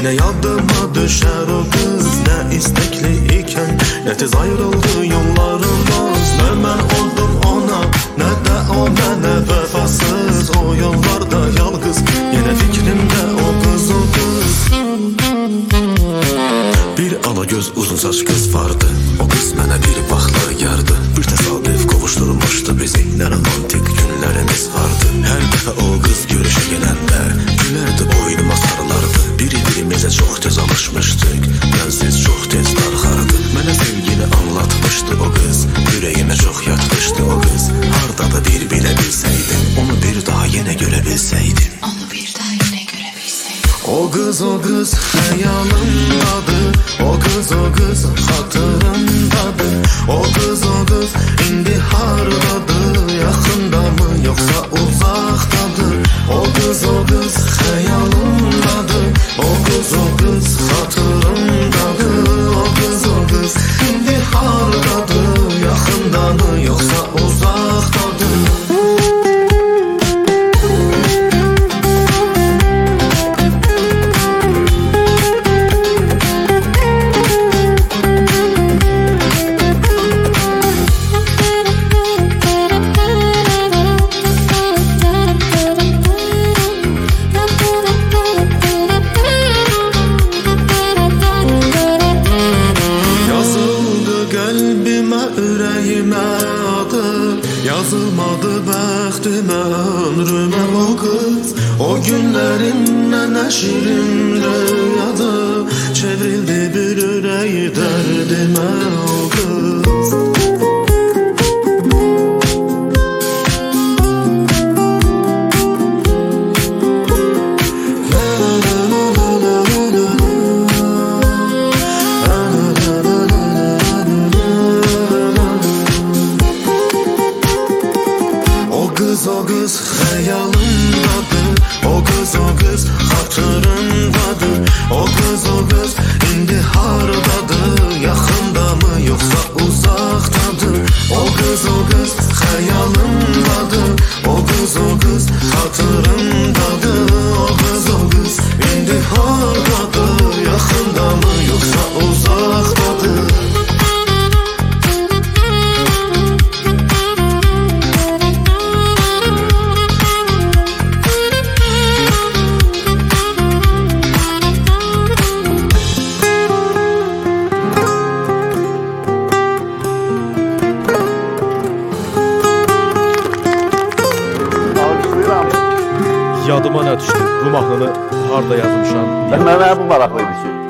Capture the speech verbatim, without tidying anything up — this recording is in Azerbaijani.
Yine yadıma düşer o kız, ne istekli iken ne tez ayrıldı yollarımız. Ne ben oldum ona, ne de o bana vefasız. O yollarda yalnız, yine fikrimde o kız o kız. Bir ala göz uzun saç kız vardı, o kız mənə bir baxlar yardı. Bir təsadüf qovuşturmuşdu bizi, nə romantik günlərimiz vardı. Hər dəfə o qız görüşə gələndə gülərdi, boynuma sarılardı. Bir-birimizə çox tez alışmışdıq, mənsiz çox tez darxardı. Mənə sevgini anlatmışdı o qız, ürəyimə çox yatmışdı o qız. Harda da bir bilə bilsəydim, onu bir daha yenə görə bilsəydim. Onu bir daha yenə görə bilsəydim. O qız o qız xəyalımdadır, o qız o qız xatırımdadır. O qız o qız indi hardadır, yaxında mı yoxsa uzaqdadır. O qız o qız xəyalımdadır, o qız o qız xatırımdadır. O qız o qız indi hardadır, yaxında mı yoxsa uzaqdadır. Yazılmadı bəxtimə, ömrümə o qız. O günlərin mənə şirin rüyada, çevrildi bir ürəyi dərdimə o qız. O qız xəyalımdadır, o qız o qız xatırımdadır. O qız o qız indi hardadır, yaxında mı yoxsa uzaqdadır. O qız o qız xəyalımdadır, o qız o qız xatırımdadır. O qız o qız indi hardadır, yaxında mı yoxsa uzaqdadır. Yadıma nə düşdü? Bu mahnını harda yazmışam? Mənə bu maraqlıydı ki.